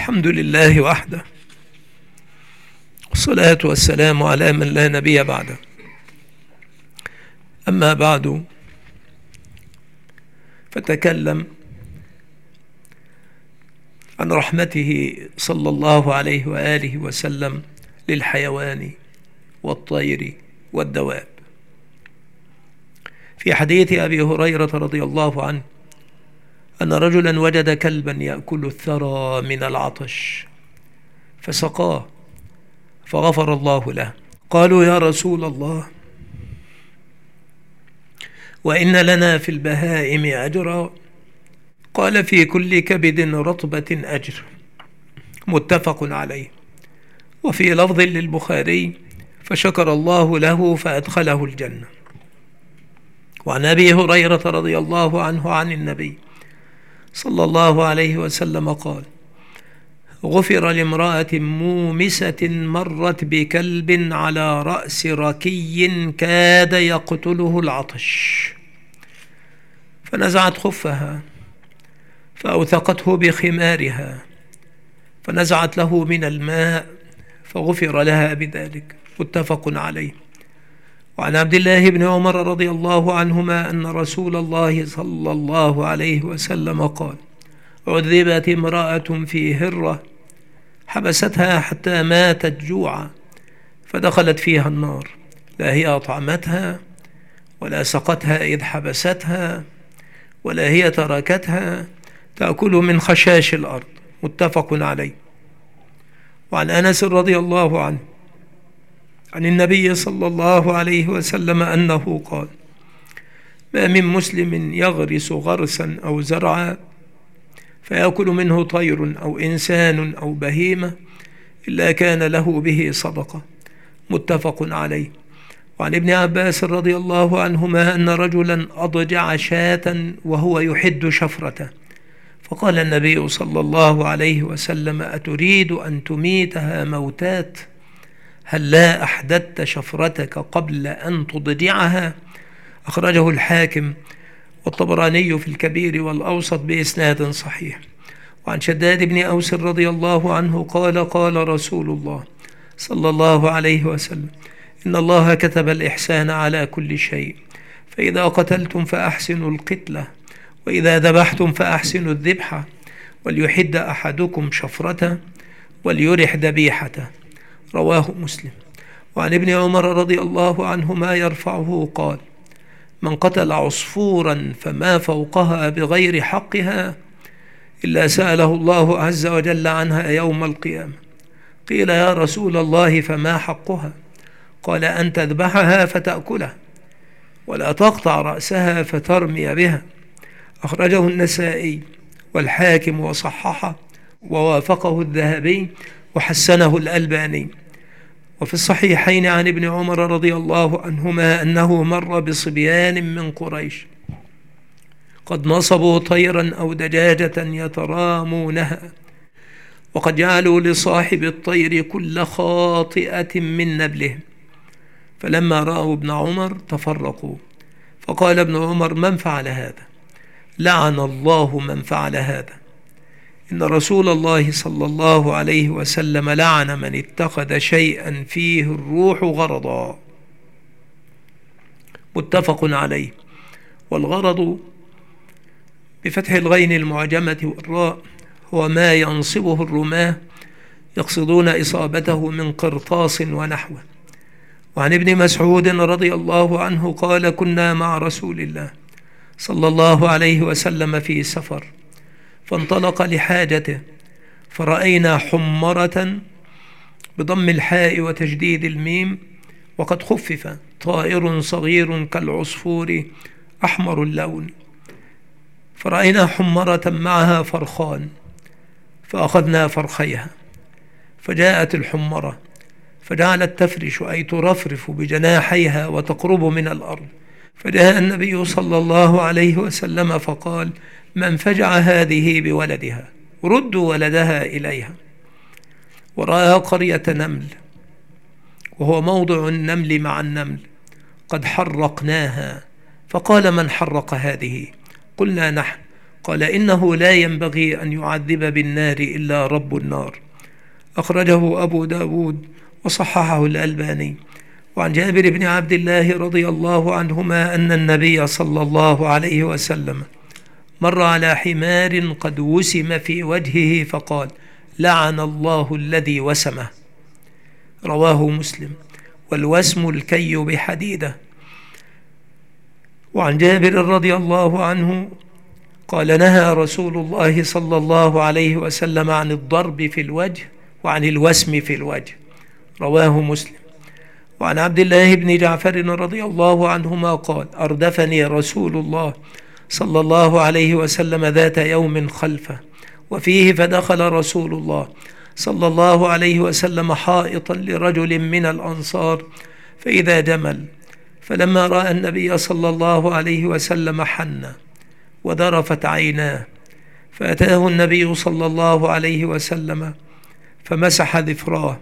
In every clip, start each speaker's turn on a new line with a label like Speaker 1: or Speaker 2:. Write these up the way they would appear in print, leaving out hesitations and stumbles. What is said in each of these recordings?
Speaker 1: الحمد لله وحده، والصلاة والسلام على من لا نبي بعده. أما بعد، فتكلم عن رحمته صلى الله عليه وآله وسلم للحيوان والطير والدواب. في حديث أبي هريرة رضي الله عنه أن رجلا وجد كلبا يأكل الثرى من العطش فسقاه فغفر الله له. قالوا: يا رسول الله، وإن لنا في البهائم أجرا؟ قال: في كل كبد رطبة أجر. متفق عليه. وفي لفظ للبخاري: فشكر الله له فأدخله الجنة. وعن أبي هريرة رضي الله عنه عن النبي صلى الله عليه وسلم قال: غفر لامرأة مومسة مرت بكلب على رأس ركي كاد يقتله العطش، فنزعت خفها فأوثقته بخمارها فنزعت له من الماء فغفر لها بذلك. متفق عليه. وعن عبد الله بن عمر رضي الله عنهما أن رسول الله صلى الله عليه وسلم قال: عذبت امرأة في هرة حبستها حتى ماتت جوعا فدخلت فيها النار، لا هي أطعمتها ولا سقتها إذ حبستها ولا هي تركتها تأكل من خشاش الأرض. متفق عليه. وعن أنس رضي الله عنه عن النبي صلى الله عليه وسلم أنه قال: ما من مسلم يغرس غرسا أو زرعا فيأكل منه طير أو إنسان أو بهيمة إلا كان له به صدقة. متفق عليه. وعن ابن عباس رضي الله عنهما أن رجلا أضجع شاة وهو يحد شفرته، فقال النبي صلى الله عليه وسلم: أتريد أن تميتها موتات؟ هل لا أحددت شفرتك قبل أن تضجعها؟ أخرجه الحاكم والطبراني في الكبير والأوسط بإسناد صحيح. وعن شداد بن أوس رضي الله عنه قال: قال رسول الله صلى الله عليه وسلم: إن الله كتب الإحسان على كل شيء، فإذا قتلتم فأحسنوا القتلة، وإذا ذبحتم فأحسنوا الذبحة، وليحد أحدكم شفرته وليرح ذبيحته. رواه مسلم. وعن ابن عمر رضي الله عنهما يرفعه قال: من قتل عصفورا فما فوقها بغير حقها إلا سأله الله عز وجل عنها يوم القيامة. قيل: يا رسول الله فما حقها؟ قال: أن تذبحها فتأكلها، ولا تقطع رأسها فترمي بها. أخرجه النسائي والحاكم وصححه ووافقه الذهبي وحسنه الألباني. وفي الصحيحين عن ابن عمر رضي الله عنهما أنه مر بصبيان من قريش قد نصبوا طيرا أو دجاجة يترامونها، وقد جعلوا لصاحب الطير كل خاطئة من نبلهم، فلما رأوا ابن عمر تفرقوا، فقال ابن عمر: من فعل هذا؟ لعن الله من فعل هذا. إن رسول الله صلى الله عليه وسلم لعن من اتخذ شيئا فيه الروح غرضا. متفق عليه. والغرض بفتح الغين المعجمة والراء هو ما ينصبه الرماة يقصدون إصابته من قرطاس ونحوه. وعن ابن مسعود رضي الله عنه قال: كنا مع رسول الله صلى الله عليه وسلم في سفر، فانطلق لحاجته، فرأينا حمرة بضم الحاء وتجديد الميم وقد خفف، طائر صغير كالعصفور أحمر اللون، فرأينا حمرة معها فرخان، فأخذنا فرخيها، فجاءت الحمرة فجعلت تفرش أي ترفرف بجناحيها وتقرب من الأرض، فجاء النبي صلى الله عليه وسلم فقال: من فجع هذه بولدها؟ ردوا ولدها إليها. ورأى قرية نمل، وهو موضع النمل مع النمل، قد حرقناها، فقال: من حرق هذه؟ قلنا: نحن. قال إنه لا ينبغي أن يعذب بالنار إلا رب النار. أخرجه أبو داود وصححه الألباني. وعن جابر بن عبد الله رضي الله عنهما أن النبي صلى الله عليه وسلم مر على حمار قد وسم في وجهه فقال: لعن الله الذي وسمه. رواه مسلم. والوسم الكي بحديدة. وعن جابر رضي الله عنه قال: نهى رسول الله صلى الله عليه وسلم عن الضرب في الوجه وعن الوسم في الوجه. رواه مسلم. وعن عبد الله بن جعفر رضي الله عنهما قال: أردفني رسول الله صلى الله عليه وسلم ذات يوم خلفه وفيه، فدخل رسول الله صلى الله عليه وسلم حائطا لرجل من الأنصار فإذا جمل، فلما رأى النبي صلى الله عليه وسلم حنى وذرفت عيناه، فأتاه النبي صلى الله عليه وسلم فمسح ذفراه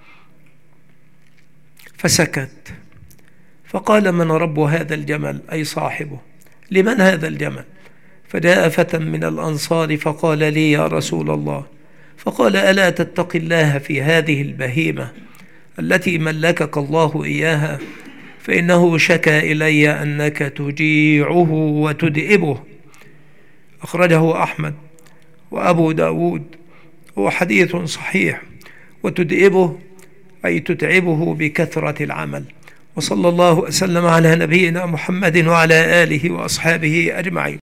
Speaker 1: فسكت، فقال: من رب هذا الجمل؟ أي صاحبه. لمن هذا الجمل؟ فجاء فتى من الأنصار فقال: لي يا رسول الله. فقال: ألا تتقي الله في هذه البهيمة التي ملكك الله إياها؟ فإنه شكى إلي أنك تجيعه وتدئبه. أخرجه أحمد وأبو داود، هو حديث صحيح. وتدئبه أي تتعبه بكثرة العمل. وصلى الله وسلم على نبينا محمد وعلى آله وأصحابه أجمعين.